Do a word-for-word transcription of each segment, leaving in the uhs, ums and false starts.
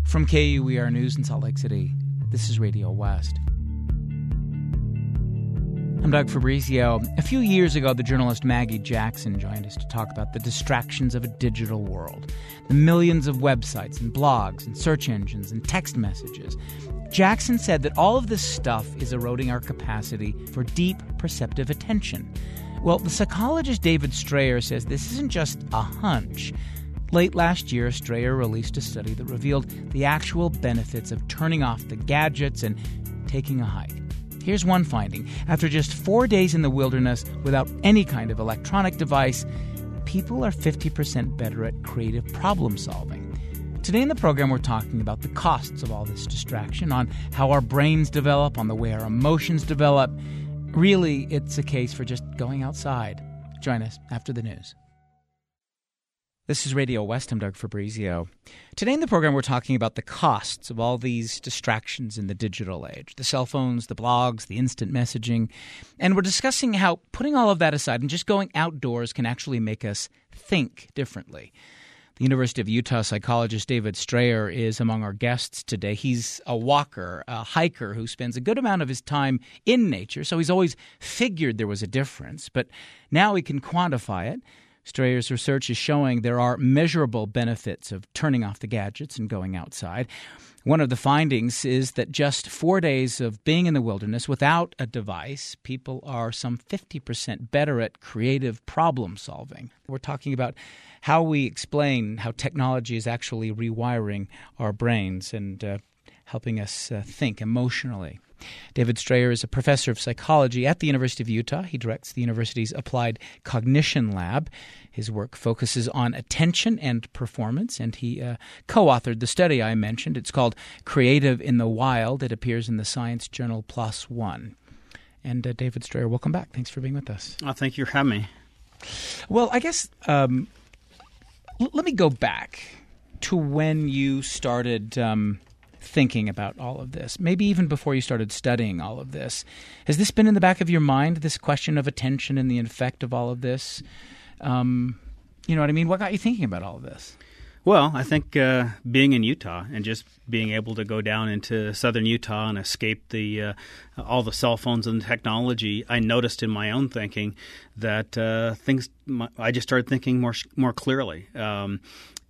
From K U E R News in Salt Lake City, this is Radio West. I'm Doug Fabrizio. A few years ago, the journalist Maggie Jackson joined us to talk about the distractions of a digital world, the millions of websites and blogs and search engines and text messages. Jackson said that all of this stuff is eroding our capacity for deep, perceptive attention. Well, the psychologist David Strayer says this isn't just a hunch. Late last year, Strayer released a study that revealed the actual benefits of turning off the gadgets and taking a hike. Here's one finding. After just four days in the wilderness without any kind of electronic device, people are fifty percent better at creative problem solving. Today in the program, we're talking about the costs of all this distraction, on how our brains develop, on the way our emotions develop. Really, it's a case for just going outside. Join us after the news. This is Radio West. I'm Doug Fabrizio. Today in the program, we're talking about the costs of all these distractions in the digital age, the cell phones, the blogs, the instant messaging. And we're discussing how putting all of that aside and just going outdoors can actually make us think differently. The University of Utah psychologist David Strayer is among our guests today. He's a walker, a hiker who spends a good amount of his time in nature, so he's always figured there was a difference. But now he can quantify it. Strayer's research is showing there are measurable benefits of turning off the gadgets and going outside. One of the findings is that just four days of being in the wilderness without a device, people are some fifty percent better at creative problem solving. We're talking about how we explain how technology is actually rewiring our brains and uh, helping us uh, think emotionally. David Strayer is a professor of psychology at the University of Utah. He directs the university's Applied Cognition Lab. His work focuses on attention and performance, and he uh, co-authored the study I mentioned. It's called Creative in the Wild. It appears in the science journal PLOS ONE. And uh, David Strayer, welcome back. Thanks for being with us. Oh, thank you for having me. Well, I guess um, l- let me go back to when you started um, thinking about all of this, maybe even before you started studying all of this. Has this been in the back of your mind, this question of attention and the effect of all of this? Um, you know what I mean? What got you thinking about all of this? Well, I think uh, being in Utah and just being able to go down into southern Utah and escape the uh, all the cell phones and technology, I noticed in my own thinking that uh, things. My, I just started thinking more more clearly. Um,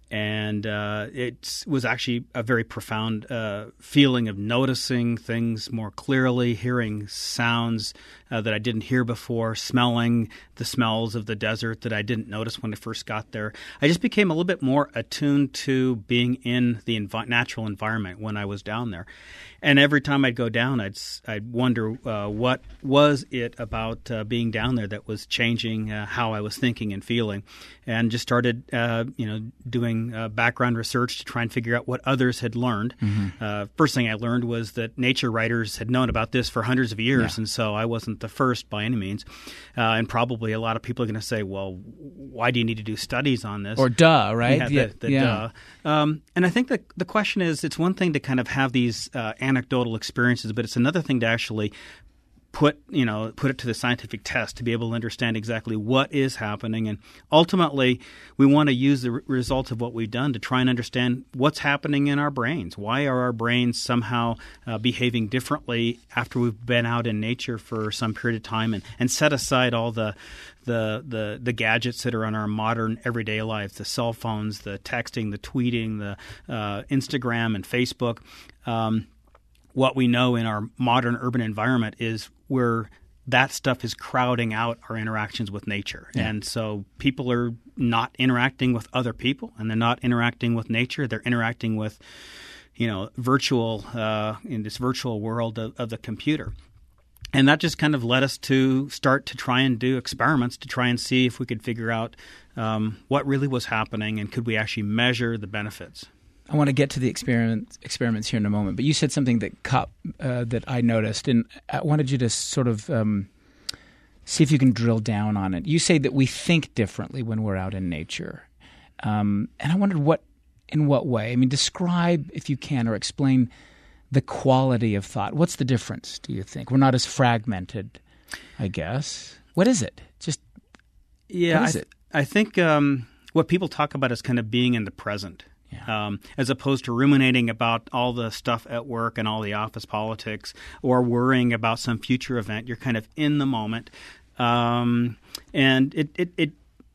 And uh, it was actually a very profound uh, feeling of noticing things more clearly, hearing sounds uh, that I didn't hear before, smelling the smells of the desert that I didn't notice when I first got there. I just became a little bit more attuned to being in the env- natural environment when I was down there. And every time I'd go down, I'd I'd wonder uh, what was it about uh, being down there that was changing uh, how I was thinking and feeling, and just started uh, you know doing uh, background research to try and figure out what others had learned. Mm-hmm. Uh, first thing I learned was that nature writers had known about this for hundreds of years, yeah. And so I wasn't the first by any means. Uh, and probably a lot of people are going to say, "Well, why do you need to do studies on this?" Or duh, right? Yeah, yeah. the, the yeah. duh. Um, and I think that the question is, it's one thing to kind of have these uh, anecdotal experiences, but it's another thing to actually put, you know, put it to the scientific test to be able to understand exactly what is happening. And ultimately, we want to use the re- results of what we've done to try and understand what's happening in our brains. Why are our brains somehow uh, behaving differently after we've been out in nature for some period of time and, and set aside all the The, the the gadgets that are in our modern everyday life, the cell phones, the texting, the tweeting, the uh, Instagram and Facebook. Um, what we know in our modern urban environment is where that stuff is crowding out our interactions with nature. Yeah. And so people are not interacting with other people, and they're not interacting with nature. They're interacting with, you know, virtual uh, in this virtual world of, of the computer. And that just kind of led us to start to try and do experiments to try and see if we could figure out um, what really was happening and could we actually measure the benefits. I want to get to the experiment, experiments here in a moment, but you said something that caught, uh, that I noticed, and I wanted you to sort of um, see if you can drill down on it. You say that we think differently when we're out in nature, um, and I wondered what, in what way? I mean, describe, if you can, or explain the quality of thought. What's the difference, do you think? We're not as fragmented, I guess. What is it? Just yeah, what is I, it? I think um, what people talk about is kind of being in the present. Yeah. Um, as opposed to ruminating about all the stuff at work and all the office politics or worrying about some future event. You're kind of in the moment. Um, and it, it, it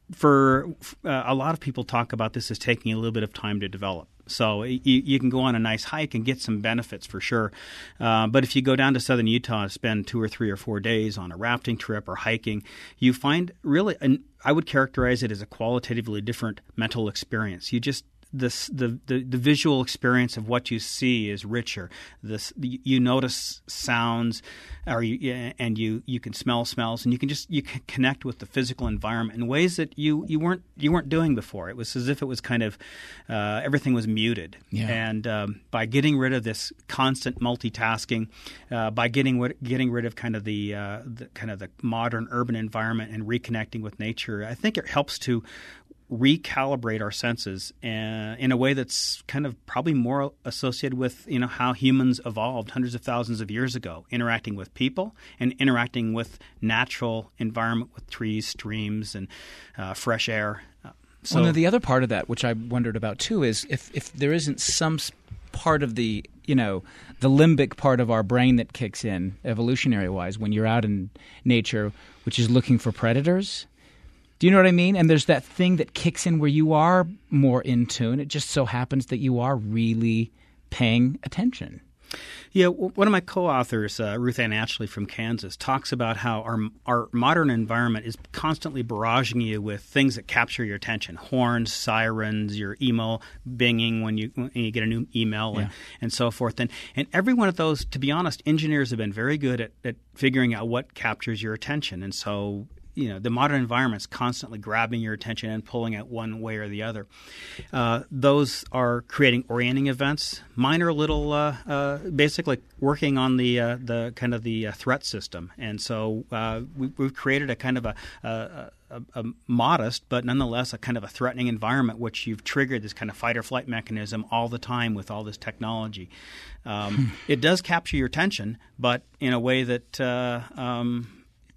for uh, a lot of people talk about this as taking a little bit of time to develop. So you, you can go on a nice hike and get some benefits for sure. Uh, but if you go down to southern Utah and spend two or three or four days on a rafting trip or hiking, you find really, and I would characterize it as a qualitatively different mental experience. You just This, the, the the visual experience of what you see is richer. This you notice sounds, or you, and you, you can smell smells, and you can just you can connect with the physical environment in ways that you, you weren't you weren't doing before. It was as if it was kind of uh, everything was muted. Yeah. And um, by getting rid of this constant multitasking, uh, by getting getting rid of kind of the, uh, the kind of the modern urban environment and reconnecting with nature, I think it helps to recalibrate our senses uh, in a way that's kind of probably more associated with, you know, how humans evolved hundreds of thousands of years ago, interacting with people and interacting with natural environment, with trees, streams, and uh, fresh air. Uh, so well, now the other part of that, which I wondered about too, is if, if there isn't some part of the, you know, the limbic part of our brain that kicks in evolutionary-wise when you're out in nature, which is looking for predators. Do you know what I mean? And there's that thing that kicks in where you are more in tune. It just so happens that you are really paying attention. Yeah, one of my co-authors, uh, Ruth Ann Ashley from Kansas, talks about how our our modern environment is constantly barraging you with things that capture your attention: horns, sirens, your email binging when you when you get a new email, and, yeah. and so forth. And and every one of those, to be honest, engineers have been very good at, at figuring out what captures your attention. And so, you know, the modern environment is constantly grabbing your attention and pulling it one way or the other. Uh, those are creating orienting events. Mine are a little, uh, uh, basically working on the uh, the kind of the uh, threat system. And so uh, we, we've created a kind of a, a, a, a modest, but nonetheless a kind of a threatening environment, which you've triggered this kind of fight or flight mechanism all the time with all this technology. Um, it does capture your attention, but in a way that uh, um,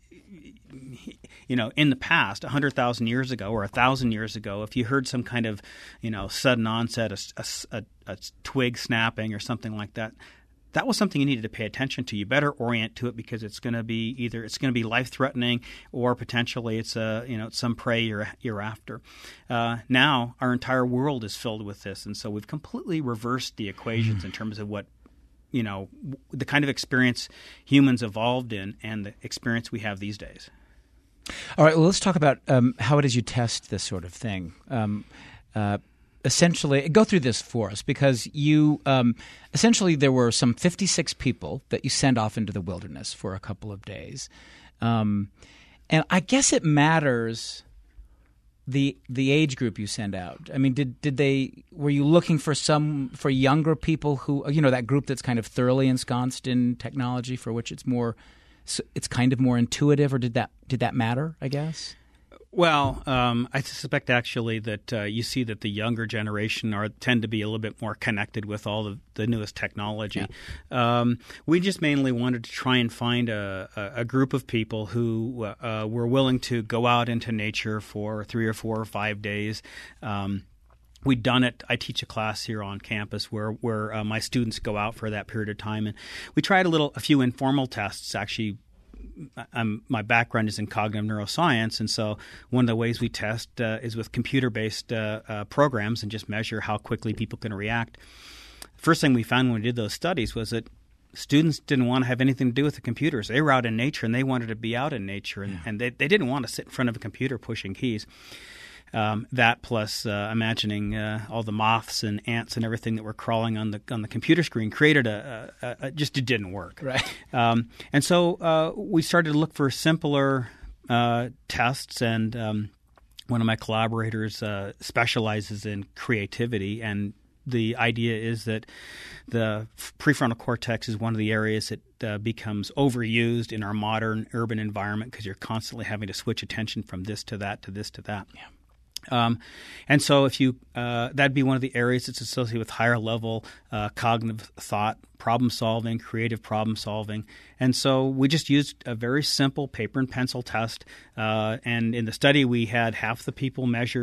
you know, in the past, one hundred thousand years ago or one thousand years ago, if you heard some kind of, you know, sudden onset, a, a, a twig snapping or something like that, that was something you needed to pay attention to. You better orient to it because it's going to be either it's going to be life-threatening or potentially it's a, you know, some prey you're, you're after. Uh, now our entire world is filled with this, and so we've completely reversed the equations in terms of what, you know, the kind of experience humans evolved in and the experience we have these days. All right, well, let's talk about um, how it is you test this sort of thing. Um, uh, essentially, go through this for us, because you um, essentially there were some fifty-six people that you sent off into the wilderness for a couple of days. Um, and I guess it matters the the age group you send out. I mean, did did they were you looking for some for younger people who, you know, that group that's kind of thoroughly ensconced in technology for which it's more So it's kind of more intuitive, or did that did that matter, I guess? Well, um, I suspect actually that uh, you see that the younger generation are tend to be a little bit more connected with all the, the newest technology. Yeah. Um, we just mainly wanted to try and find a, a, a group of people who uh, were willing to go out into nature for three or four or five days. Um, We'd done it. I teach a class here on campus where where uh, my students go out for that period of time, and we tried a little, a few informal tests. Actually, I'm, my background is in cognitive neuroscience, and so one of the ways we test uh, is with computer-based uh, uh, programs and just measure how quickly people can react. First thing we found when we did those studies was that students didn't want to have anything to do with the computers. They were out in nature, and they wanted to be out in nature, and, yeah. and they, they didn't want to sit in front of a computer pushing keys. Um, that plus uh, imagining uh, all the moths and ants and everything that were crawling on the on the computer screen created a, a, a just it didn't work. Right. Um, and so uh, we started to look for simpler uh, tests, and um, one of my collaborators uh, specializes in creativity, and the idea is that the prefrontal cortex is one of the areas that uh, becomes overused in our modern urban environment because you're constantly having to switch attention from this to that to this to that. Yeah. Um, and so if you uh, that'd be one of the areas that's associated with higher level uh, cognitive thought, problem solving, creative problem solving. And so we just used a very simple paper and pencil test. Uh, and in the study, we had half the people measured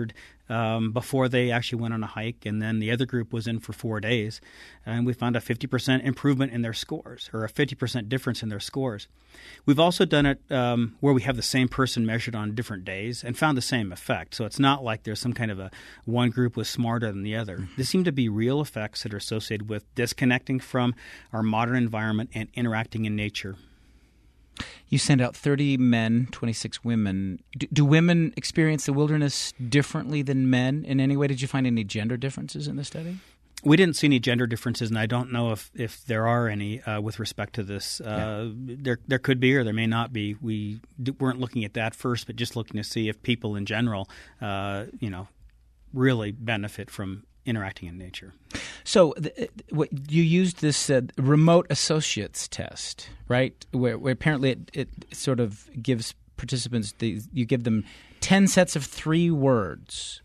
um, before they actually went on a hike, and then the other group was in for four days, and we found a fifty percent improvement in their scores, or a fifty percent difference in their scores. We've also done it um, where we have the same person measured on different days and found the same effect. So it's not like there's some kind of a one group was smarter than the other. There seem to be real effects that are associated with disconnecting from our modern environment and interacting in nature. You sent out thirty men, twenty-six women. Do, do women experience the wilderness differently than men in any way? Did you find any gender differences in the study? We didn't see any gender differences, and I don't know if, if there are any uh, with respect to this. Uh, yeah. There there could be or there may not be. We d- weren't looking at that first, but just looking to see if people in general, uh, you know, really benefit from interacting in nature. So th- what, you used this uh, remote associates test, right, where, where apparently it, it sort of gives participants the, you give them ten sets of three words.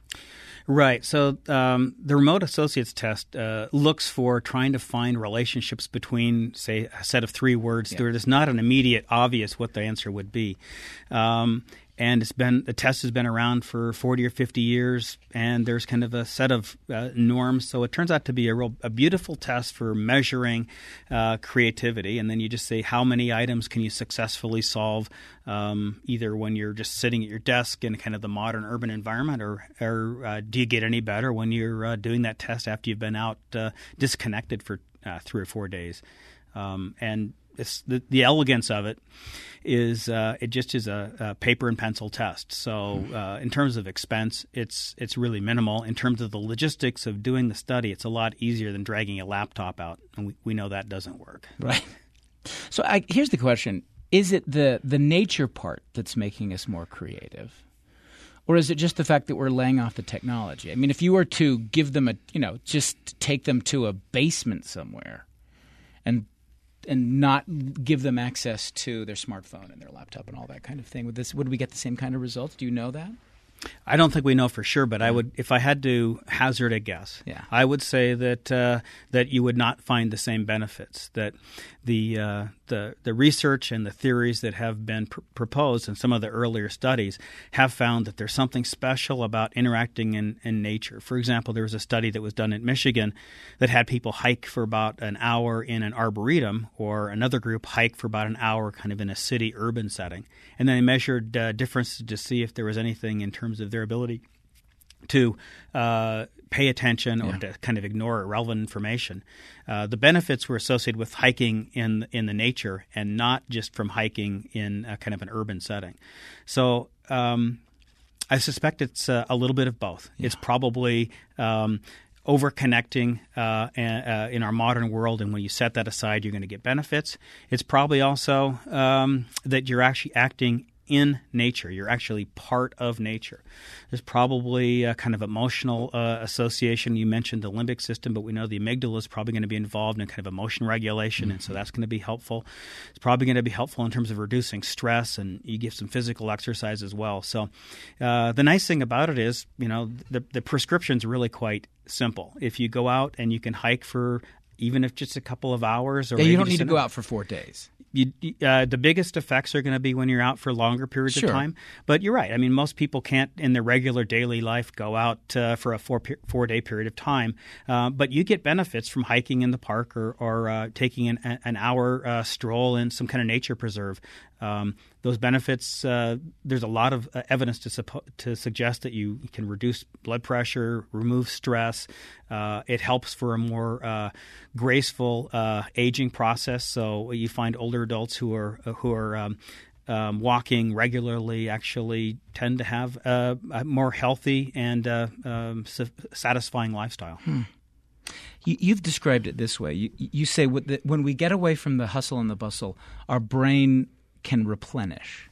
Right. So um, the remote associates test uh, looks for trying to find relationships between, say, a set of three words. Yeah. There is not an immediate obvious what the answer would be. Um, and it's been the test has been around for forty or fifty years, and there's kind of a set of uh, norms. So it turns out to be a real a beautiful test for measuring uh, creativity. And then you just say how many items can you successfully solve, um, either when you're just sitting at your desk in kind of the modern urban environment, or, or uh, do you get any better when you're uh, doing that test after you've been out uh, disconnected for uh, three or four days? Um, and It's the, the elegance of it is uh, it just is a, a paper and pencil test. So uh, in terms of expense, it's it's really minimal. In terms of the logistics of doing the study, it's a lot easier than dragging a laptop out, and we, we know that doesn't work. Right. So I, here's the question. Is it the, the nature part that's making us more creative? Or is it just the fact that we're laying off the technology? I mean, if you were to give them a, you know, just take them to a basement somewhere and and not give them access to their smartphone and their laptop and all that kind of thing, would this would we get the same kind of results? Do you know that? I don't think we know for sure, but I would, if I had to hazard a guess, yeah. I would say that uh, that you would not find the same benefits. That the uh, the the research and the theories that have been pr- proposed in some of the earlier studies have found that there's something special about interacting in, in nature. For example, there was a study that was done in Michigan that had people hike for about an hour in an arboretum, or another group hike for about an hour kind of in a city urban setting, and then they measured uh, differences to see if there was anything in terms of their ability to uh, pay attention or yeah. to kind of ignore irrelevant information. Uh, the benefits were associated with hiking in in the nature and not just from hiking in a kind of an urban setting. So um, I suspect it's uh, a little bit of both. Yeah. It's probably um, over-connecting uh, uh, in our modern world, and when you set that aside, you're going to get benefits. It's probably also um, that you're actually acting in nature. You're actually part of nature. There's probably a kind of emotional uh, association. You mentioned the limbic system, but we know the amygdala is probably going to be involved in kind of emotion regulation, mm-hmm. and so that's going to be helpful. It's probably going to be helpful in terms of reducing stress, and you give some physical exercise as well. So uh, the nice thing about it is, you know, the, the prescription's really quite simple. If you go out and you can hike for even if just a couple of hours, or yeah, you don't need to an, go out for four days. You, uh, the biggest effects are going to be when you're out for longer periods sure. of time. But you're right. I mean, most people can't, in their regular daily life, go out uh, for a four four day period of time. Uh, but you get benefits from hiking in the park, or, or uh, taking an, an hour uh, stroll in some kind of nature preserve. Um, those benefits, uh, there's a lot of uh, evidence to suppo- to suggest that you can reduce blood pressure, remove stress. Uh, it helps for a more uh, graceful uh, aging process. So you find older adults who are who are um, um, walking regularly actually tend to have uh, a more healthy and uh, um, su- satisfying lifestyle. Hmm. You, you've described it this way. You, you say when we get away from the hustle and the bustle, our brain can replenish.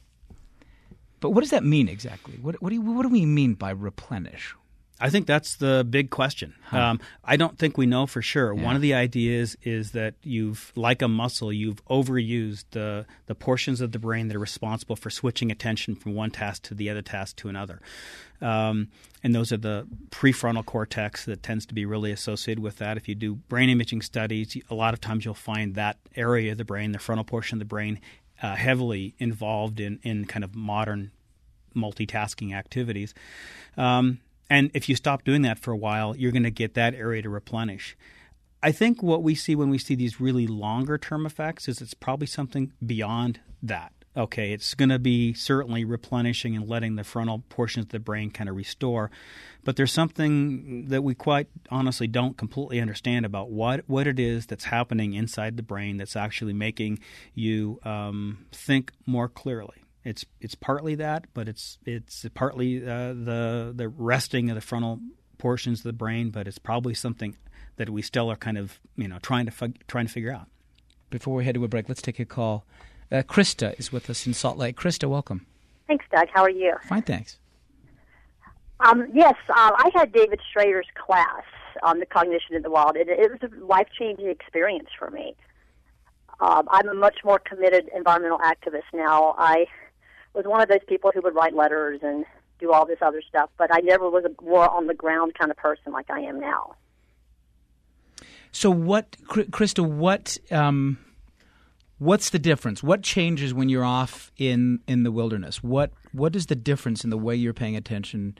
But what does that mean exactly? What, what, do, you, what do we mean by replenish? I think that's the big question. Huh. Um, I don't think we know for sure. Yeah. One of the ideas is that you've, like a muscle, you've overused the the portions of the brain that are responsible for switching attention from one task to the other task to another. Um, and those are the prefrontal cortex that tends to be really associated with that. If you do brain imaging studies, a lot of times you'll find that area of the brain, the frontal portion of the brain, uh, heavily involved in, in kind of modern multitasking activities. Um And if you stop doing that for a while, you're going to get that area to replenish. I think what we see when we see these really longer term effects is it's probably something beyond that. Okay, it's going to be certainly replenishing and letting the frontal portions of the brain kind of restore. But there's something that we quite honestly don't completely understand about what, what it is that's happening inside the brain that's actually making you um, think more clearly. It's it's partly that, but it's it's partly uh, the the resting of the frontal portions of the brain, but it's probably something that we still are kind of you know trying to fig- trying to figure out. Before we head to a break, let's take a call. Uh, Krista is with us in Salt Lake. Krista, welcome. Thanks, Doug. How are you? Fine, thanks. Um, yes, uh, I had David Strayer's class on the cognition in the wild. It, it was a life-changing experience for me. Um, I'm a much more committed environmental activist now. I was one of those people who would write letters and do all this other stuff, but I never was a more on-the-ground kind of person like I am now. So what, Krista, what... Um What's the difference? What changes when you're off in, in the wilderness? What what is the difference in the way you're paying attention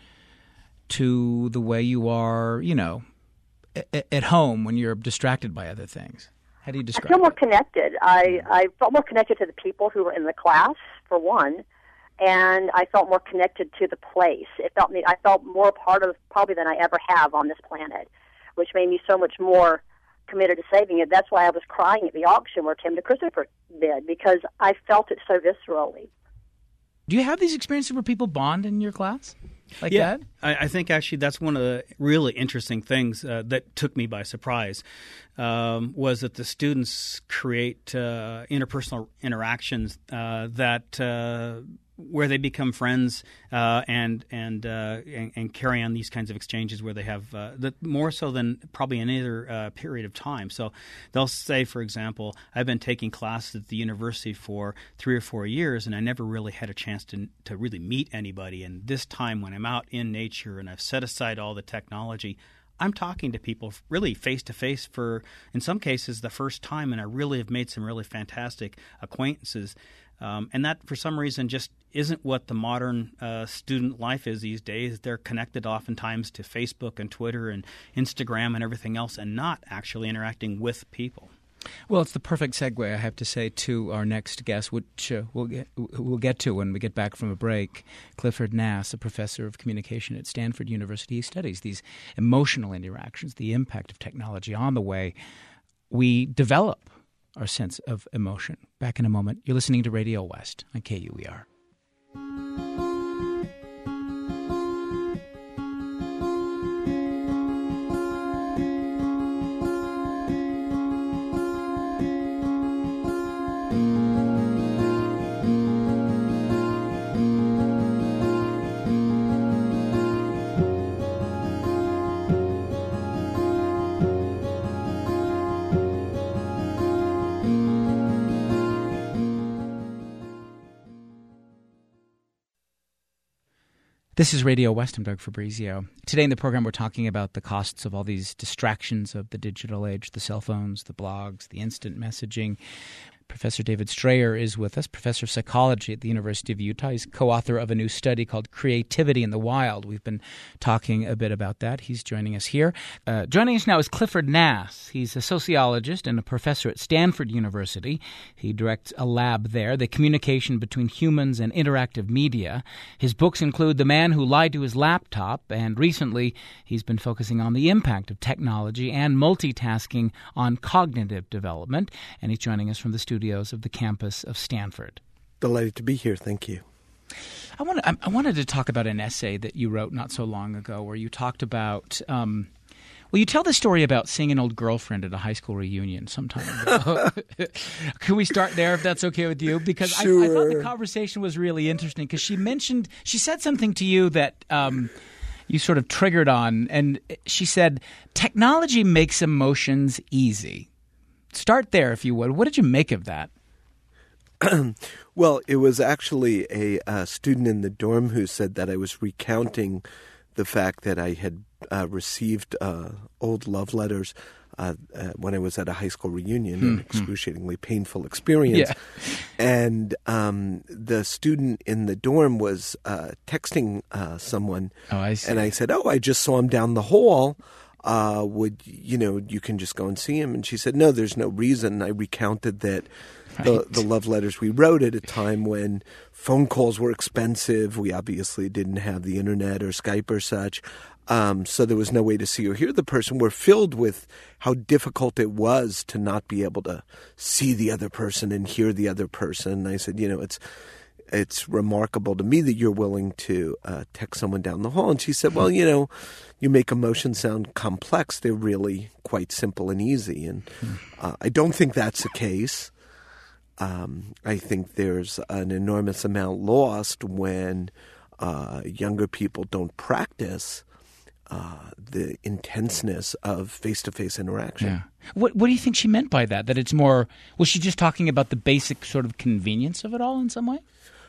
to the way you are, you know, a- at home when you're distracted by other things? How do you describe it? I feel more connected. I, I felt more connected to the people who were in the class, for one, and I felt more connected to the place. It felt me. I felt more a part of probably than I ever have on this planet, which made me so much more committed to saving it. That's why I was crying at the auction where Tim DeChristopher did, because I felt it so viscerally. Do you have these experiences where people bond in your class like yeah, that? I, I think actually that's one of the really interesting things uh, that took me by surprise um, was that the students create uh, interpersonal interactions uh, that uh, where they become friends uh, and and, uh, and and carry on these kinds of exchanges where they have uh, that more so than probably any other uh, period of time. So they'll say, for example, I've been taking classes at the university for three or four years, and I never really had a chance to to really meet anybody. And this time, when I'm out in nature and I've set aside all the technology, I'm talking to people really face-to-face for, in some cases, the first time, and I really have made some really fantastic acquaintances. Um, and that, for some reason, just isn't what the modern uh, student life is these days. They're connected oftentimes to Facebook and Twitter and Instagram and everything else and not actually interacting with people. Well, it's the perfect segue, I have to say, to our next guest, which uh, we'll get we'll get to when we get back from a break. Clifford Nass, a professor of communication at Stanford University, he studies these emotional interactions, the impact of technology on the way we develop our sense of emotion. Back in a moment. You're listening to Radio West on K U E R. This is Radio West. I'm Doug Fabrizio. Today in the program, we're talking about the costs of all these distractions of the digital age, the cell phones, the blogs, the instant messaging. Professor David Strayer is with us, professor of psychology at the University of Utah. He's co-author of a new study called Creativity in the Wild. We've been talking a bit about that. He's joining us here. Uh, joining us now is Clifford Nass. He's a sociologist and a professor at Stanford University. He directs a lab there, the communication between humans and interactive media. His books include The Man Who Lied to His Laptop, and recently he's been focusing on the impact of technology and multitasking on cognitive development. And he's joining us from the studio of the campus of Stanford. Delighted to be here. Thank you. I, want to, I wanted to talk about an essay that you wrote not so long ago where you talked about, um, well, you tell the story about seeing an old girlfriend at a high school reunion sometime ago. Can we start there if that's okay with you? Because sure. I, I thought the conversation was really interesting because she mentioned, she said something to you that um, you sort of triggered on, and she said, technology makes emotions easy. Start there, if you would. What did you make of that? Well, it was actually a uh, student in the dorm who said that I was recounting the fact that I had uh, received uh, old love letters uh, uh, when I was at a high school reunion, Mm-hmm. an excruciatingly painful experience. Yeah. And um, the student in the dorm was uh, texting uh, someone. Oh, I see. And I said, oh, I just saw him down the hall. Uh, would, you know, you can just go and see him. And she said, no, there's no reason. I recounted that the, Right. the love letters we wrote at a time when phone calls were expensive. We obviously didn't have the internet or Skype or such. Um, so there was no way to see or hear the person. We're filled with how difficult it was to not be able to see the other person and hear the other person. And I said, you know, it's it's remarkable to me that you're willing to uh, text someone down the hall. And she said, well, you know, you make emotions sound complex. They're really quite simple and easy. And uh, I don't think that's the case. Um, I think there's an enormous amount lost when uh, younger people don't practice uh, the intenseness of face-to-face interaction. Yeah. What What do you think she meant by that? That it's more – was she just talking about the basic sort of convenience of it all in some way?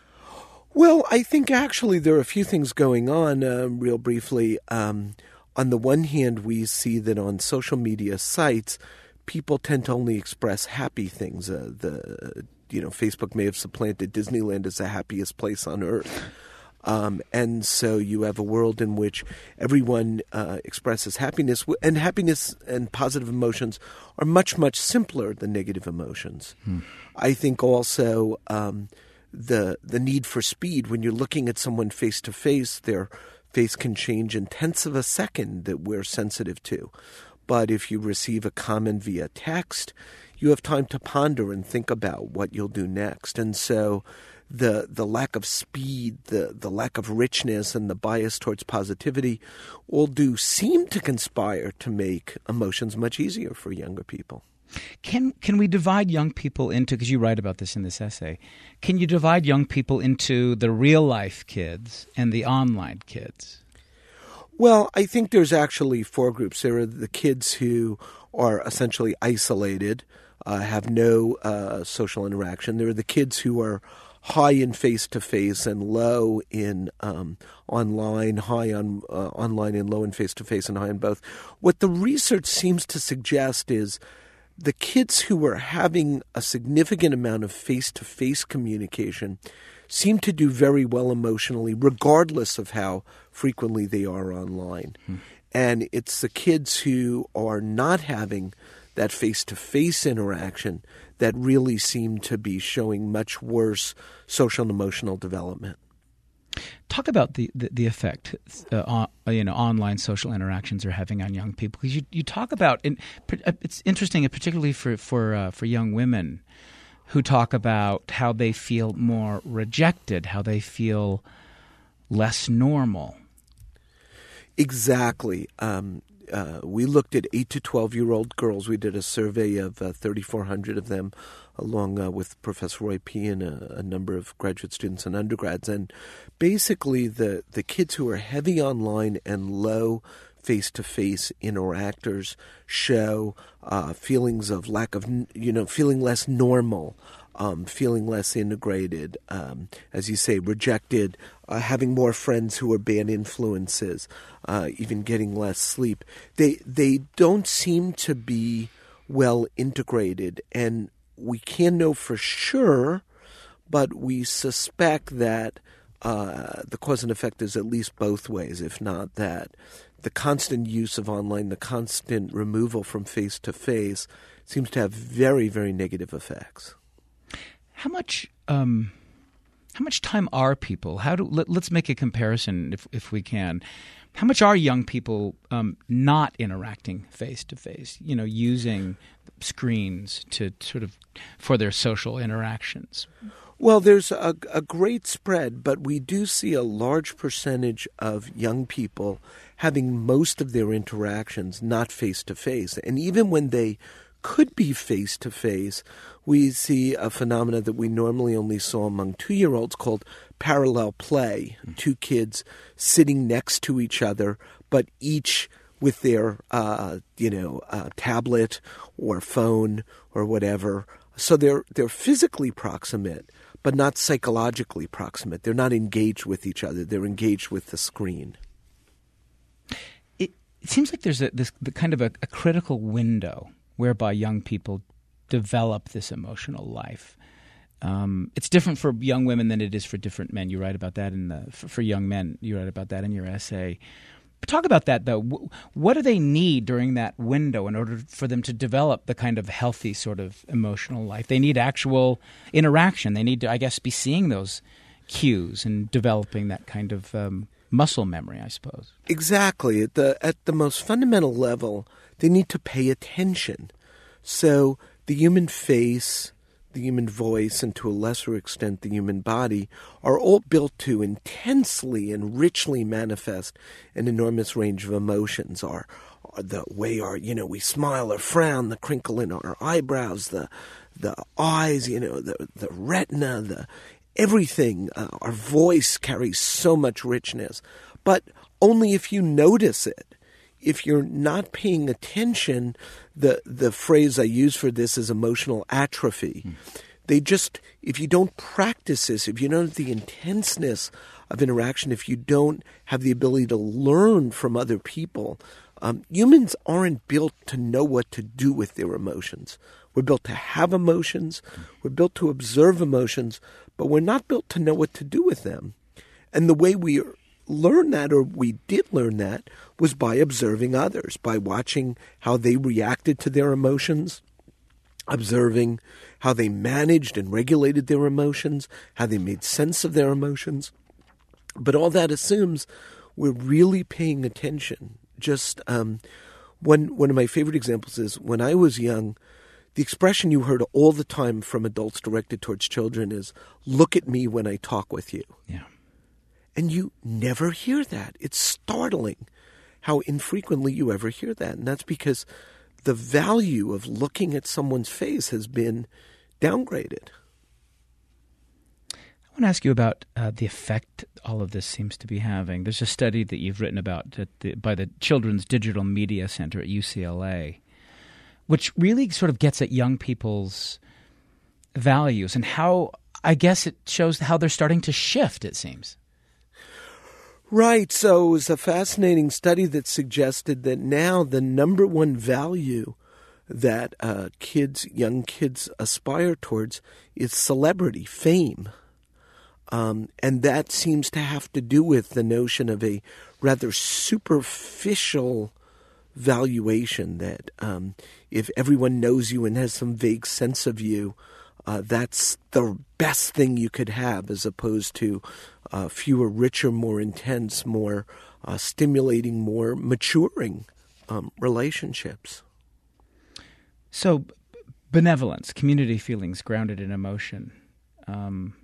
Well, I think actually there are a few things going on, uh, real briefly. Um, on the one hand, we see that on social media sites, people tend to only express happy things. Uh, the you know, Facebook may have supplanted Disneyland as the happiest place on earth. Um, and so you have a world in which everyone uh, expresses happiness, and happiness and positive emotions are much, much simpler than negative emotions. Hmm. I think also um, the the need for speed, when you're looking at someone face to face, their face can change in tenths of a second that we're sensitive to. But if you receive a comment via text, you have time to ponder and think about what you'll do next. And so the the lack of speed, the, the lack of richness, and the bias towards positivity all do seem to conspire to make emotions much easier for younger people. Can can we divide young people into, because you write about this in this essay, can you divide young people into the real-life kids and the online kids? Well, I think there's actually four groups. There are the kids who are essentially isolated, uh, have no uh, social interaction. There are the kids who are high in face-to-face and low in um, online, high on uh, online and low in face-to-face and high in both. What the research seems to suggest is the kids who are having a significant amount of face-to-face communication seem to do very well emotionally, regardless of how frequently they are online. Hmm. And it's the kids who are not having that face-to-face interaction that really seem to be showing much worse social and emotional development. Talk about the, the, the effect uh, on, you know, online social interactions are having on young people. Because you, you talk about – it's interesting, particularly for, for, uh, for young women who talk about how they feel more rejected, how they feel less normal. Exactly. Um, uh, we looked at eight to twelve-year-old girls. We did a survey of uh, thirty-four hundred of them, along uh, with Professor Roy P. and a, a number of graduate students and undergrads. And basically the, the kids who are heavy online and low face-to-face interactors show uh, feelings of lack of, you know, feeling less normal, um, feeling less integrated, um, as you say, rejected, uh, having more friends who are bad influences, uh, even getting less sleep. They they don't seem to be well integrated, and we can't know for sure, but we suspect that uh, the cause and effect is at least both ways, if not that. The constant use of online, the constant removal from face-to-face seems to have very, very negative effects. How much um, how much time are people? How do let, let's make a comparison if if we can. How much are young people um, not interacting face-to-face, you know, using screens to sort of for their social interactions? Well, there's a, a great spread, but we do see a large percentage of young people having most of their interactions not face-to-face. And even when they could be face-to-face, we see a phenomena that we normally only saw among two-year-olds called parallel play, mm-hmm. two kids sitting next to each other, but each with their, uh, you know, uh, tablet or phone or whatever. So they're they're physically proximate, but not psychologically proximate. They're not engaged with each other. They're engaged with the screen. It, it seems like there's a, this the kind of a, a critical window whereby young people develop this emotional life. Um, it's different for young women than it is for different men. You write about that in the for, for young men. You write about that in your essay. But talk about that though. What do they need during that window in order for them to develop the kind of healthy sort of emotional life? They need actual interaction. They need to, I guess, be seeing those cues and developing that kind of um, muscle memory, I suppose. Exactly. At the at the most fundamental level, they need to pay attention. So the human face, the human voice, and to a lesser extent the human body are all built to intensely and richly manifest an enormous range of emotions. Our, our the way our you know we smile or frown, the crinkle in our eyebrows, the the eyes, you know the the retina, the everything. Uh, our voice carries so much richness, but only if you notice it. If you're not paying attention, the the phrase I use for this is emotional atrophy. Mm. They just, if you don't practice this, if you don't have the intenseness of interaction, if you don't have the ability to learn from other people, um, humans aren't built to know what to do with their emotions. We're built to have emotions. We're built to observe emotions, but we're not built to know what to do with them. And the way we are learn that, or we did learn that, was by observing others, by watching how they reacted to their emotions, observing how they managed and regulated their emotions, how they made sense of their emotions. But all that assumes we're really paying attention. Just um, one, one of my favorite examples is when I was young, the expression you heard all the time from adults directed towards children is, "Look at me when I talk with you." Yeah. And you never hear that. It's startling how infrequently you ever hear that. And that's because the value of looking at someone's face has been downgraded. I want to ask you about uh, the effect all of this seems to be having. There's a study that you've written about at the, by the Children's Digital Media Center at U C L A, which really sort of gets at young people's values and how, I guess it shows how they're starting to shift, it seems. Right. So it was a fascinating study that suggested that now the number one value that uh, kids, young kids aspire towards is celebrity, fame. Um, and that seems to have to do with the notion of a rather superficial valuation that um, if everyone knows you and has some vague sense of you, Uh, that's the best thing you could have, as opposed to uh, fewer, richer, more intense, more uh, stimulating, more maturing um, relationships. So b- benevolence, community feelings grounded in emotion, um,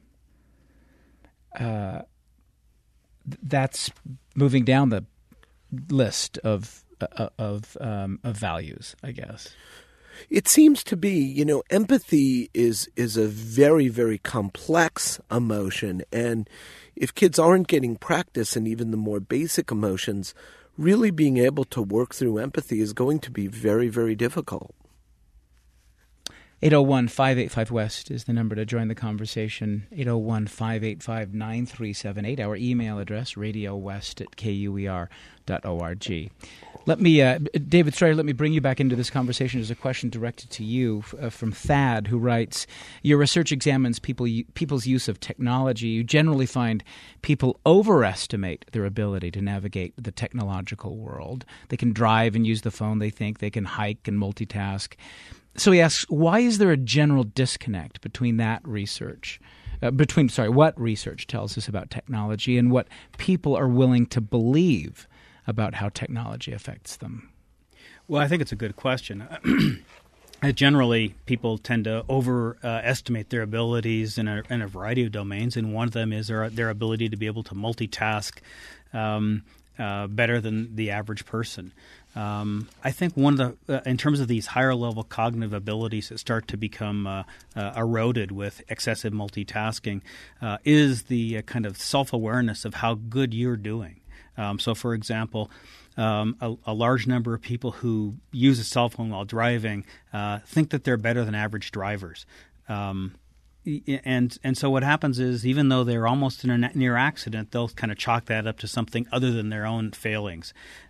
uh, th- that's moving down the list of uh, of um, of values, I guess. It seems to be, you know, empathy is is a very, very complex emotion. And if kids aren't getting practice in even the more basic emotions, really being able to work through empathy is going to be very, very difficult. eight oh one, five eight five, West is the number to join the conversation. eight oh one, five eight five, nine three seven eight. Our email address, radiowest at K U E R dot org. Let me, uh, David Strayer, let me bring you back into this conversation. There's a question directed to you uh, from Thad, who writes, your research examines people people's use of technology. You generally find people overestimate their ability to navigate the technological world. They can drive and use the phone. They think they can hike and multitask. So he asks, why is there a general disconnect between that research, uh, between, sorry, what research tells us about technology and what people are willing to believe about how technology affects them? Well, I think it's a good question. Uh, generally, people tend to overestimate uh, their abilities in a, in a variety of domains, and one of them is their, their ability to be able to multitask um, uh, better than the average person. Um, I think one of the, uh, in terms of these higher level cognitive abilities that start to become uh, uh, eroded with excessive multitasking uh, is the uh, kind of self-awareness of how good you're doing. Um, so, for example, um, a, a large number of people who use a cell phone while driving uh, think that they're better than average drivers. Um, and and so what happens is, even though they're almost in a near accident, they'll kind of chalk that up to something other than their own failings.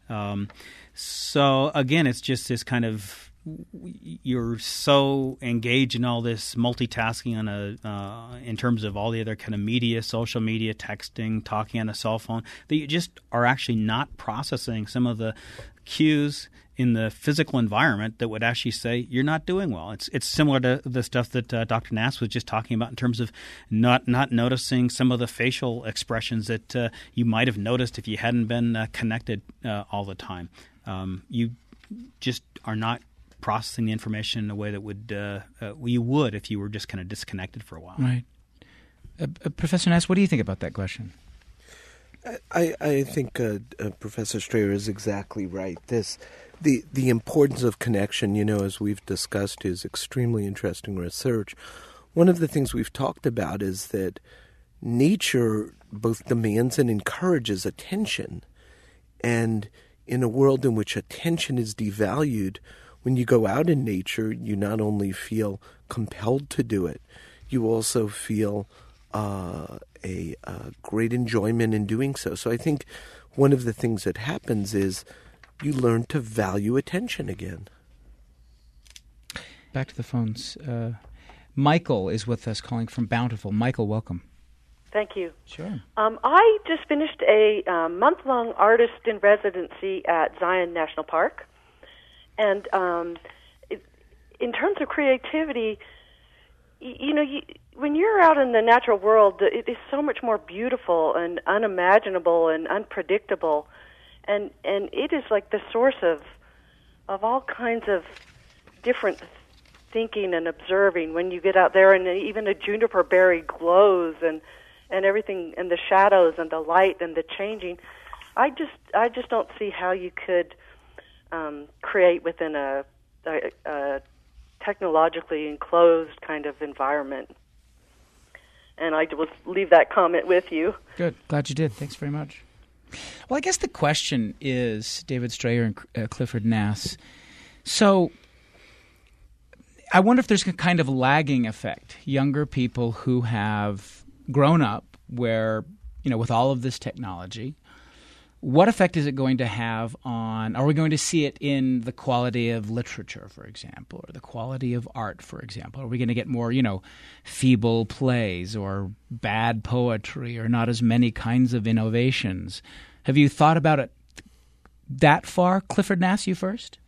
Um, so again, it's just this kind of you're so engaged in all this multitasking on a uh, in terms of all the other kind of media, social media, texting, talking on a cell phone, that you just are actually not processing some of the cues in the physical environment that would actually say you're not doing well. It's it's similar to the stuff that uh, Doctor Nass was just talking about in terms of not not noticing some of the facial expressions that uh, you might have noticed if you hadn't been uh, connected uh, all the time. Um, you just are not processing the information in a way that would uh, uh, you would if you were just kind of disconnected for a while. Right. Uh, uh, Professor Nass, what do you think about that question? I, I think uh, uh, Professor Strayer is exactly right. This the the importance of connection, you know, as we've discussed, is extremely interesting research. One of the things we've talked about is that nature both demands and encourages attention. And in a world in which attention is devalued, when you go out in nature, you not only feel compelled to do it, you also feel uh, a, a great enjoyment in doing so. So I think one of the things that happens is you learn to value attention again. Back to the phones. Uh, Michael is with us, calling from Bountiful. Michael, welcome. Thank you. Sure. Um, I just finished a uh, month-long artist in residency at Zion National Park. And um, it, in terms of creativity, you, you know, you, when you're out in the natural world, it is so much more beautiful and unimaginable and unpredictable. And and it is like the source of of all kinds of different thinking and observing when you get out there, and even a juniper berry glows and, and everything, and the shadows and the light and the changing. I just I just don't see how you could um, create within a, a, a technologically enclosed kind of environment. And I will leave that comment with you. Good. Glad you did. Thanks very much. Well, I guess the question is, David Strayer and uh, Clifford Nass, so I wonder if there's a kind of lagging effect. Younger people who have grown up where, you know, with all of this technology, what effect is it going to have on – are we going to see it in the quality of literature, for example, or the quality of art, for example? Are we going to get more, you know, feeble plays or bad poetry or not as many kinds of innovations? Have you thought about it that far? Clifford Nass, you first?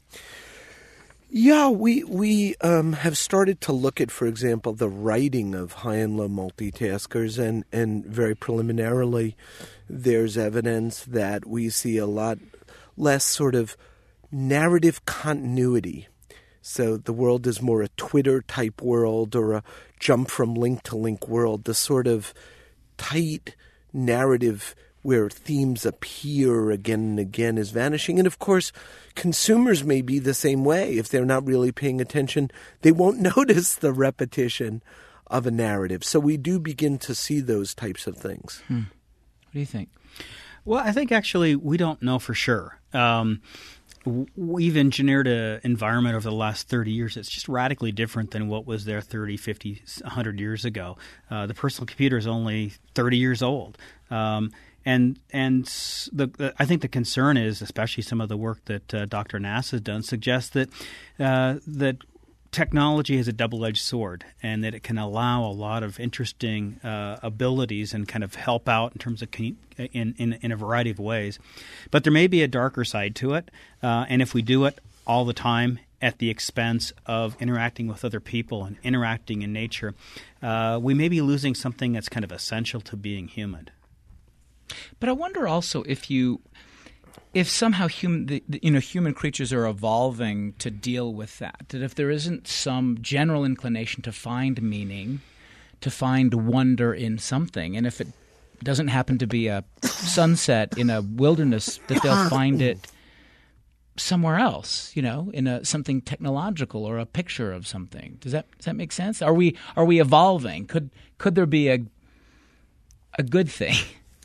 Yeah, we we um, have started to look at, for example, the writing of high and low multitaskers, and, and very preliminarily, there's evidence that we see a lot less sort of narrative continuity. So the world is more a Twitter-type world or a jump from link to link world. The sort of tight narrative where themes appear again and again is vanishing. And, of course, consumers may be the same way. If they're not really paying attention, they won't notice the repetition of a narrative. So we do begin to see those types of things. Hmm. What do you think? Well, I think actually we don't know for sure. Um, we've engineered an environment over the last thirty years that's just radically different than what was there thirty, fifty, one hundred years ago. Uh, the personal computer is only thirty years old. Um, And and the, the, I think the concern is, especially some of the work that uh, Doctor Nass has done, suggests that uh, that technology is a double-edged sword, and that it can allow a lot of interesting uh, abilities and kind of help out in terms of in, in in a variety of ways. But there may be a darker side to it, uh, and if we do it all the time at the expense of interacting with other people and interacting in nature, uh, we may be losing something that's kind of essential to being human. But I wonder also if you, if somehow human, the, the, you know, human creatures are evolving to deal with that. That if there isn't some general inclination to find meaning, to find wonder in something, and if it doesn't happen to be a sunset in a wilderness, that they'll find it somewhere else. You know, in a something technological or a picture of something. Does that does that make sense? Are we are we evolving? Could could there be a a good thing?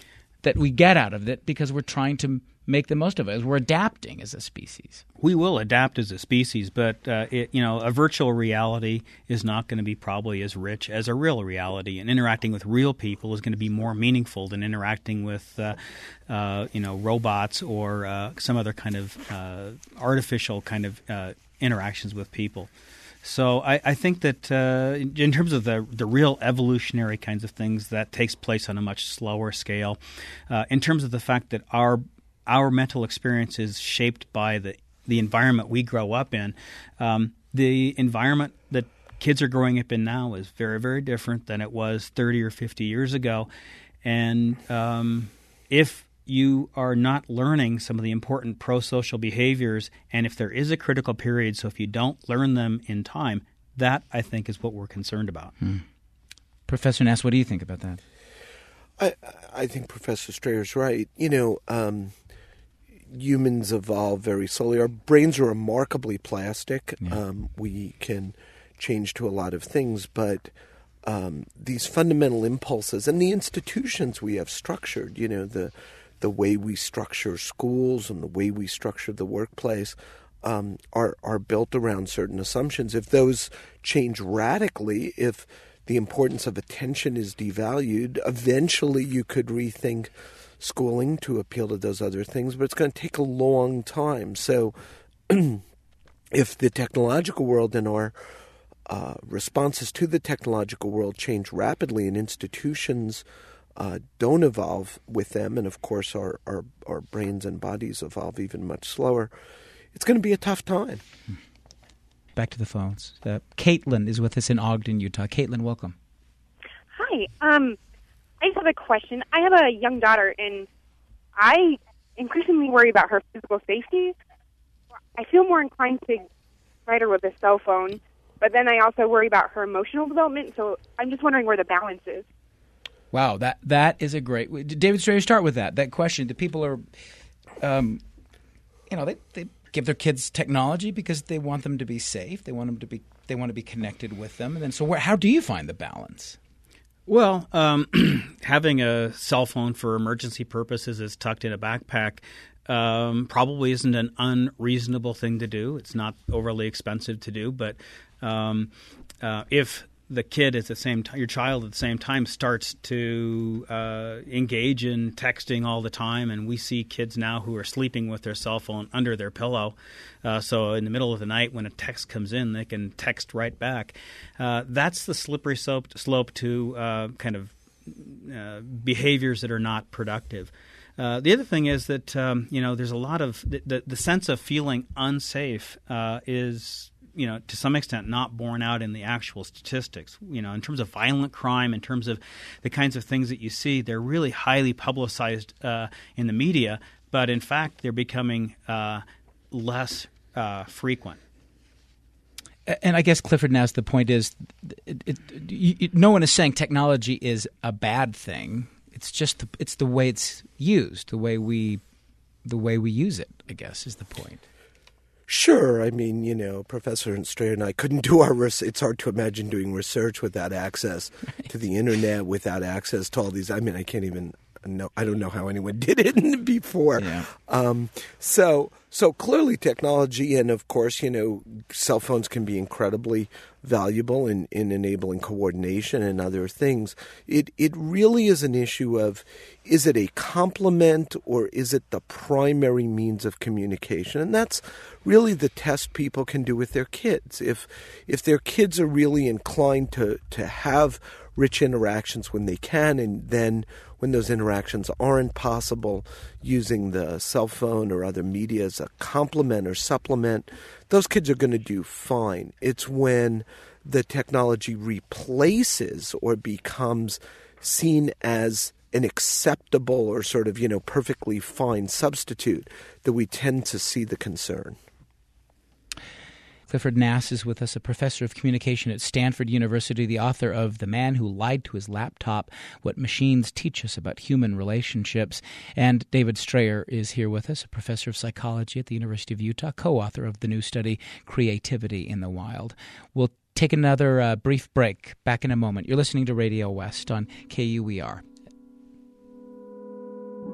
that we get out of it because we're trying to make the most of it. We're adapting as a species. We will adapt as a species, but uh, it, you know, a virtual reality is not going to be probably as rich as a real reality, and interacting with real people is going to be more meaningful than interacting with, uh, uh, you know, robots or uh, some other kind of uh, artificial kind of uh, interactions with people. So I, I think that uh, in terms of the the real evolutionary kinds of things, that takes place on a much slower scale. Uh, in terms of the fact that our our mental experience is shaped by the, the environment we grow up in, um, the environment that kids are growing up in now is very, very different than it was thirty or fifty years ago. And um, if you are not learning some of the important pro-social behaviors, and if there is a critical period, so if you don't learn them in time, that, I think, is what we're concerned about. Hmm. Professor Nass, what do you think about that? I, I think Professor Strayer's right. You know, um, humans evolve very slowly. Our brains are remarkably plastic. Yeah. Um, we can change to a lot of things, but um, these fundamental impulses and the institutions we have structured, you know, the the way we structure schools and the way we structure the workplace um, are are built around certain assumptions. If those change radically, if the importance of attention is devalued, eventually you could rethink schooling to appeal to those other things, but it's going to take a long time. So if the technological world and our uh, responses to the technological world change rapidly and institutions uh, don't evolve with them, and of course our, our, our brains and bodies evolve even much slower, it's going to be a tough time. Back to the phones. Uh, Caitlin is with us in Ogden, Utah. Caitlin, welcome. Hi. Um, I just have a question. I have a young daughter, and I increasingly worry about her physical safety. I feel more inclined to provide her with a cell phone, but then I also worry about her emotional development, so I'm just wondering where the balance is. Wow, that that is a great... David Strayer, start with that. That question. The people are, um, you know, they, they give their kids technology because they want them to be safe. They want them to be, they want to be connected with them. And then, so where, how do you find the balance? Well, um, having a cell phone for emergency purposes is tucked in a backpack um, probably isn't an unreasonable thing to do. It's not overly expensive to do, but um, uh, if the kid at the same time, your child at the same time starts to uh, engage in texting all the time, and we see kids now who are sleeping with their cell phone under their pillow. Uh, so in the middle of the night when a text comes in, they can text right back. Uh, that's the slippery slope, slope to uh, kind of uh, behaviors that are not productive. Uh, the other thing is that, um, you know, there's a lot of the, the, the sense of feeling unsafe uh, is – you know, to some extent not borne out in the actual statistics. You know, in terms of violent crime, in terms of the kinds of things that you see, they're really highly publicized uh, in the media, but in fact they're becoming uh, less uh, frequent. And I guess, Clifford Nass, the point is it, it, it, no one is saying technology is a bad thing. It's just the, it's the way it's used, the way we the way we use it, I guess, is the point. Sure. I mean, you know, Professor Strayer and I couldn't do our research. It's hard to imagine doing research without access to the internet, without access to all these. I mean, I can't even know. I don't know how anyone did it before. Yeah. Um, so, so clearly technology and, of course, you know, cell phones can be incredibly valuable in, in enabling coordination and other things. It it really is an issue of, is it a complement or is it the primary means of communication? And that's really the test people can do with their kids. If if their kids are really inclined to, to have rich interactions when they can, and then when those interactions aren't possible, using the cell phone or other media as a complement or supplement, those kids are going to do fine. It's when the technology replaces or becomes seen as an acceptable or sort of, you know, perfectly fine substitute that we tend to see the concern. Clifford Nass is with us, a professor of communication at Stanford University, the author of The Man Who Lied to His Laptop, What Machines Teach Us About Human Relationships. And David Strayer is here with us, a professor of psychology at the University of Utah, co-author of the new study, Creativity in the Wild. We'll take another uh, brief break. Back in a moment. You're listening to Radio West on K U E R.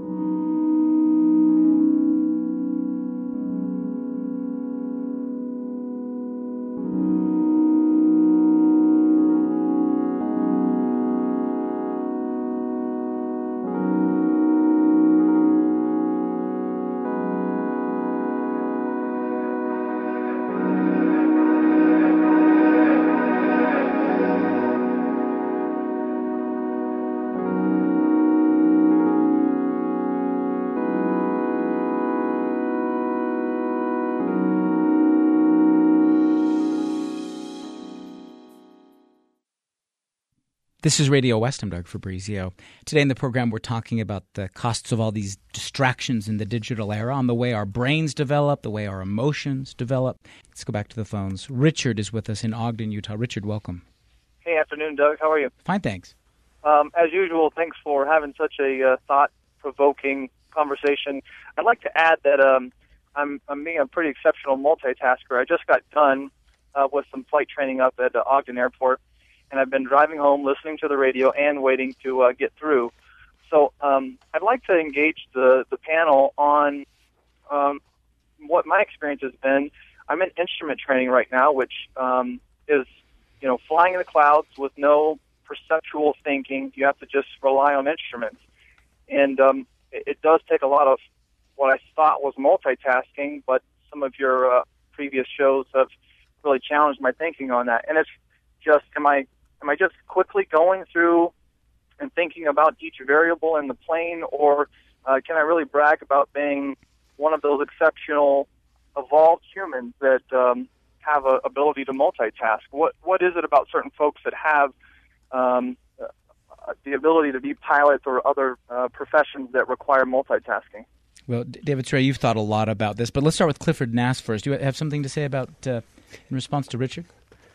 This is Radio West. I'm Doug Fabrizio. Today in the program, we're talking about the costs of all these distractions in the digital era, on the way our brains develop, the way our emotions develop. Let's go back to the phones. Richard is with us in Ogden, Utah. Richard, welcome. Hey, afternoon, Doug. How are you? Fine, thanks. Um, as usual, thanks for having such a uh, thought-provoking conversation. I'd like to add that um, I'm, I'm being a pretty exceptional multitasker. I just got done uh, with some flight training up at uh, Ogden Airport, and I've been driving home, listening to the radio, and waiting to uh, get through. So um, I'd like to engage the, the panel on um, what my experience has been. I'm in instrument training right now, which um, is, you know, flying in the clouds with no perceptual thinking. You have to just rely on instruments. And um, it, it does take a lot of what I thought was multitasking, but some of your uh, previous shows have really challenged my thinking on that. And it's just, am I Am I just quickly going through and thinking about each variable in the plane, or uh, can I really brag about being one of those exceptional, evolved humans that um, have an ability to multitask? What What is it about certain folks that have um, uh, the ability to be pilots or other uh, professions that require multitasking? Well, David Strayer, you've thought a lot about this, but let's start with Clifford Nass first. Do you have something to say about uh, in response to Richard?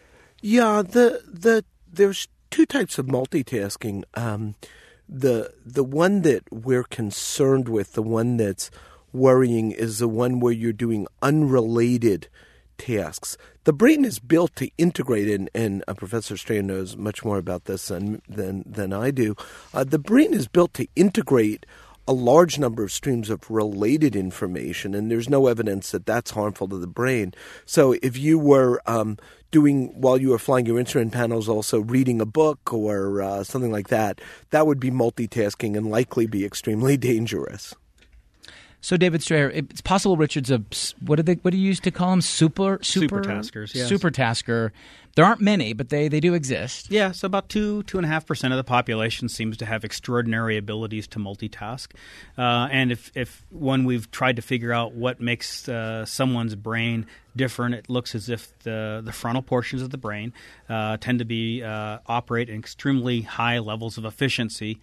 Yeah, the the there's two types of multitasking. Um, the the one that we're concerned with, the one that's worrying, is the one where you're doing unrelated tasks. The brain is built to integrate, and, and uh, Professor Strayer knows much more about this than than, than I do. Uh, the brain is built to integrate a large number of streams of related information, and there's no evidence that that's harmful to the brain. So if you were um, doing, while you were flying your instrument panels, also reading a book or uh, something like that, that would be multitasking and likely be extremely dangerous. So, David Strayer, it's possible Richard's a, what do they, what do you used to call them? Super, super Supertaskers, yes. Supertasker. There aren't many, but they, they do exist. Yeah, so about two, two and a half percent of the population seems to have extraordinary abilities to multitask. Uh, and if, if when we've tried to figure out what makes uh, someone's brain different, it looks as if the, the frontal portions of the brain uh, tend to be uh, operate at extremely high levels of efficiency.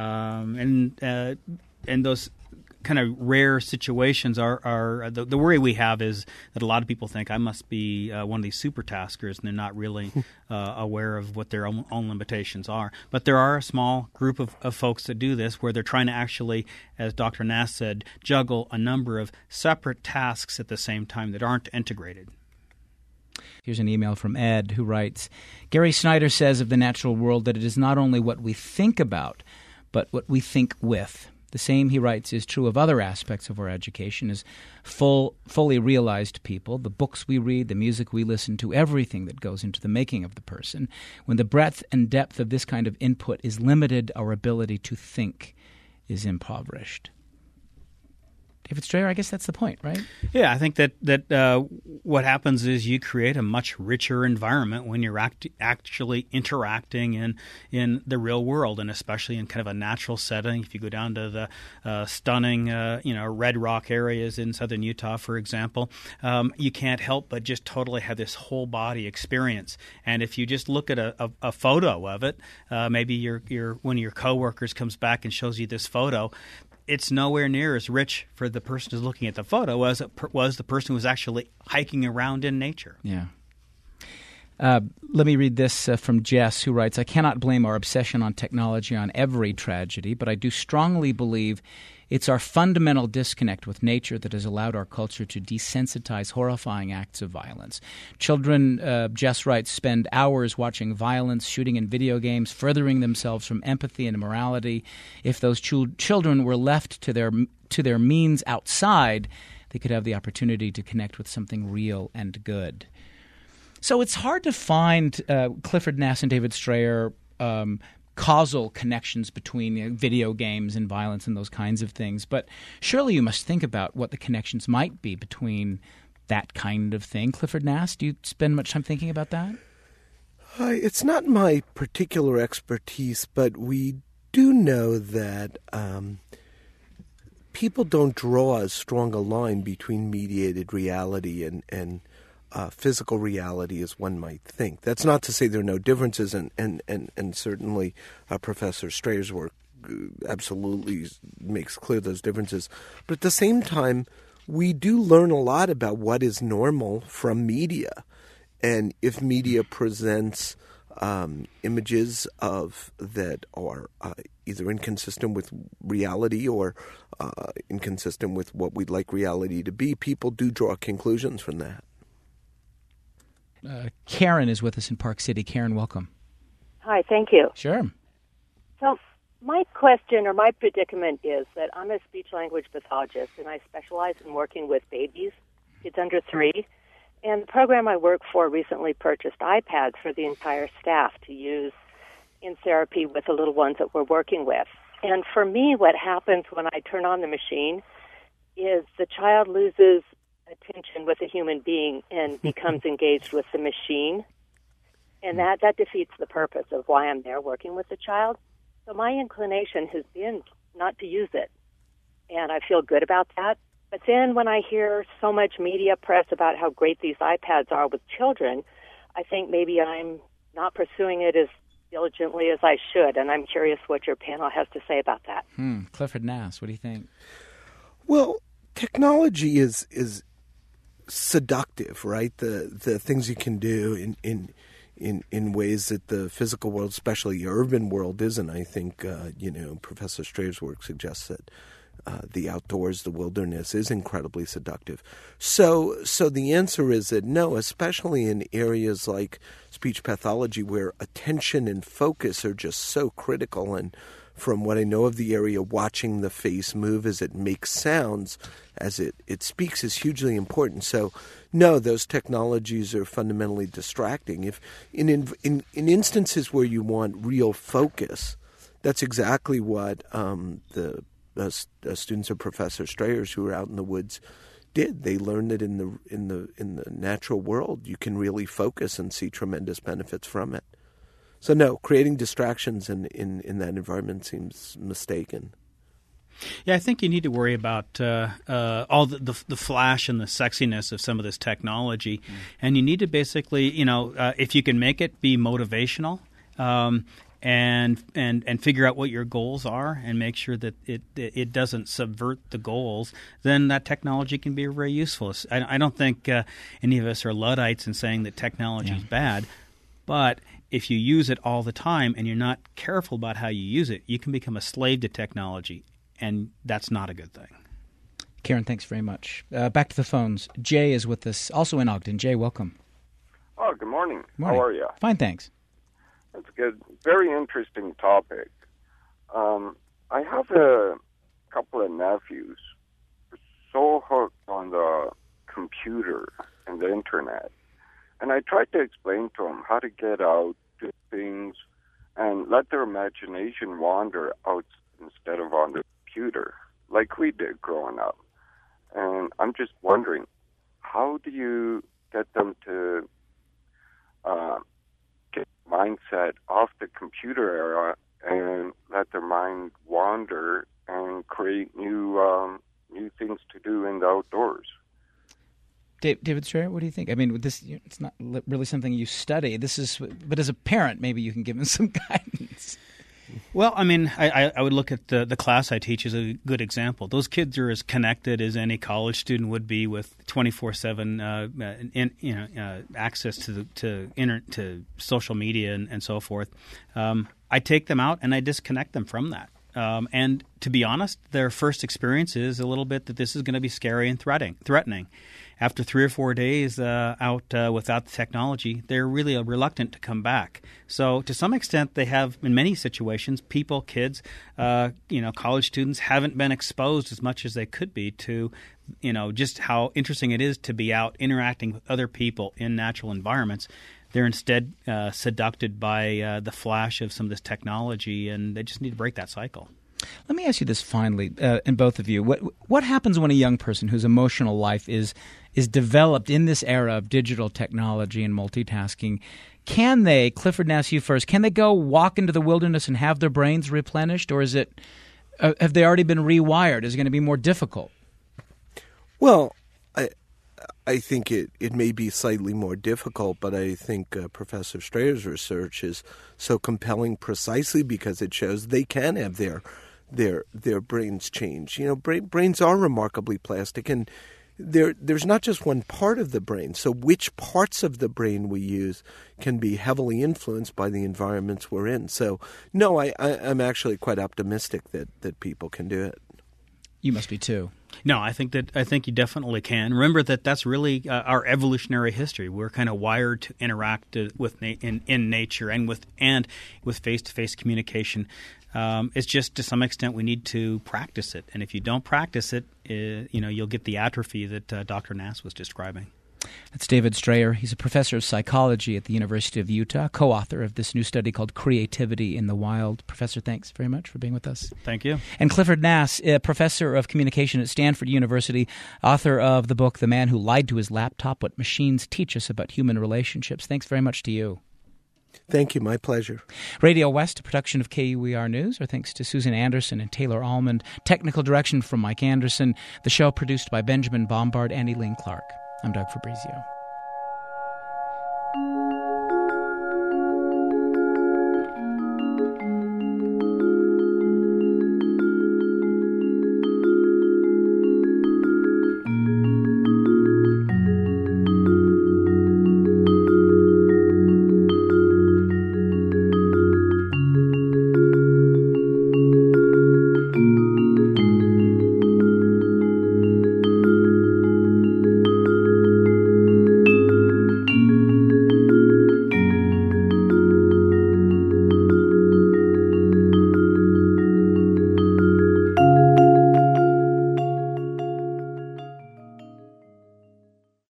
Um, and uh, and those kind of rare situations are, are the, the worry we have is that a lot of people think I must be uh, one of these super taskers, and they're not really uh, aware of what their own, own limitations are. But there are a small group of, of folks that do this where they're trying to actually, as Doctor Nass said, juggle a number of separate tasks at the same time that aren't integrated. Here's an email from Ed who writes, Gary Snyder says of the natural world that it is not only what we think about, but what we think with. The same, he writes, is true of other aspects of our education as full, fully realized people, the books we read, the music we listen to, everything that goes into the making of the person. When the breadth and depth of this kind of input is limited, our ability to think is impoverished. David Strayer, I guess that's the point, right? Yeah, I think that that uh, what happens is you create a much richer environment when you're act- actually interacting in in the real world, and especially in kind of a natural setting. If you go down to the uh, stunning, uh, you know, Red Rock areas in southern Utah, for example, um, you can't help but just totally have this whole body experience. And if you just look at a, a, a photo of it, uh, maybe your your one of your coworkers comes back and shows you this photo. It's nowhere near as rich for the person who's looking at the photo as it was the person who was actually hiking around in nature. Yeah. Uh, let me read this uh, from Jess, who writes, I cannot blame our obsession on technology on every tragedy, but I do strongly believe it's our fundamental disconnect with nature that has allowed our culture to desensitize horrifying acts of violence. Children, uh, Jess writes, spend hours watching violence, shooting in video games, furthering themselves from empathy and morality. If those ch- children were left to their to their means outside, they could have the opportunity to connect with something real and good. So it's hard to find uh, Clifford Nass and David Strayer um, causal connections between you know, video games and violence and those kinds of things. But surely you must think about what the connections might be between that kind of thing. Clifford Nass, do you spend much time thinking about that? Uh, it's not my particular expertise, but we do know that um, people don't draw as strong a line between mediated reality and, and uh, physical reality as one might think. That's not to say there are no differences, and, and, and, and certainly uh, Professor Strayer's work absolutely makes clear those differences. But at the same time, we do learn a lot about what is normal from media. And if media presents um, images of that are uh, either inconsistent with reality or uh, inconsistent with what we'd like reality to be, people do draw conclusions from that. Uh, Karen is with us in Park City. Karen, welcome. Hi, thank you. Sure. So my question or my predicament is that I'm a speech-language pathologist, and I specialize in working with babies, kids under three. And the program I work for recently purchased iPads for the entire staff to use in therapy with the little ones that we're working with. And for me, what happens when I turn on the machine is the child loses attention with a human being and becomes engaged with the machine. And that, that defeats the purpose of why I'm there working with the child. So my inclination has been not to use it. And I feel good about that. But then when I hear so much media press about how great these iPads are with children, I think maybe I'm not pursuing it as diligently as I should. And I'm curious what your panel has to say about that. Hmm. Clifford Nass, what do you think? Well, technology is is seductive, right? The the things you can do in in in, in ways that the physical world, especially the urban world, isn't. I think uh, you know Professor Strayer's work suggests that uh, the outdoors, the wilderness, is incredibly seductive. So so the answer is that no, especially in areas like speech pathology where attention and focus are just so critical. And from what I know of the area, watching the face move as it makes sounds, as it, it speaks, is hugely important. So, no, those technologies are fundamentally distracting. If in in in, in instances where you want real focus, that's exactly what um, the uh, uh, students of Professor Strayer's who are out in the woods did. They learned that in the in the in the natural world, you can really focus and see tremendous benefits from it. So no, creating distractions in, in, in that environment seems mistaken. Yeah, I think you need to worry about uh, uh, all the, the the flash and the sexiness of some of this technology, mm. and you need to basically, you know, uh, if you can make it be motivational, um, and and and figure out what your goals are, and make sure that it it doesn't subvert the goals, then that technology can be very useful. I, I don't think uh, any of us are Luddites in saying that technology is yeah. bad, but if you use it all the time and you're not careful about how you use it, you can become a slave to technology, and that's not a good thing. Karen, thanks very much. Uh, back to the phones. Jay is with us, also in Ogden. Jay, welcome. Oh, good morning. morning. How are you? Fine, thanks. That's good. Very interesting topic. Um, I have a couple of nephews so hooked on the computer and the internet. And I tried to explain to them how to get out, do things, and let their imagination wander out instead of on the computer, like we did growing up. And I'm just wondering, how do you get them to uh, get mindset off the computer era and let their mind wander and create new um, new things to do in the outdoors? David Strayer, what do you think? I mean, this it's not really something you study. This is, but as a parent, maybe you can give them some guidance. Well, I mean, I, I would look at the, the class I teach as a good example. Those kids are as connected as any college student would be with twenty-four seven uh, in, you know, uh, access to the, to inter, to social media and, and so forth. Um, I take them out and I disconnect them from that. Um, and to be honest, their first experience is a little bit that this is going to be scary and threatening. threatening. After three or four days uh, out uh, without the technology, they're really reluctant to come back. So to some extent, they have, in many situations, people, kids, uh, you know, college students haven't been exposed as much as they could be to, you know, just how interesting it is to be out interacting with other people in natural environments. They're instead uh, seduced by uh, the flash of some of this technology, and they just need to break that cycle. Let me ask you this finally, uh, and both of you. What what happens when a young person whose emotional life is is developed in this era of digital technology and multitasking? Can they, Clifford Nass, you first, can they go walk into the wilderness and have their brains replenished, or is it uh, have they already been rewired? Is it going to be more difficult? Well, I I think it, it may be slightly more difficult, but I think uh, Professor Strayer's research is so compelling precisely because it shows they can have their their their brains change. You know, brain, brains are remarkably plastic, and there there's not just one part of the brain. So which parts of the brain we use can be heavily influenced by the environments we're in. So, no, I, I, I'm actually quite optimistic that, that people can do it. You must be too. No, I think that I think you definitely can. Remember that that's really uh, our evolutionary history. We're kind of wired to interact uh, with na- in, in nature and with and with face-to-face communication. Um, it's just to some extent we need to practice it, and if you don't practice it, uh, you know you'll get the atrophy that uh, Doctor Nass was describing. That's David Strayer. He's a professor of psychology at the University of Utah, co-author of this new study called Creativity in the Wild. Professor, thanks very much for being with us. Thank you. And Clifford Nass, a professor of communication at Stanford University, author of the book The Man Who Lied to His Laptop, What Machines Teach Us About Human Relationships. Thanks very much to you. Thank you. My pleasure. Radio West, a production of K U E R News. Our thanks to Susan Anderson and Taylor Almond. Technical direction from Mike Anderson. The show produced by Benjamin Bombard and Elaine Clark. I'm Doug Fabrizio.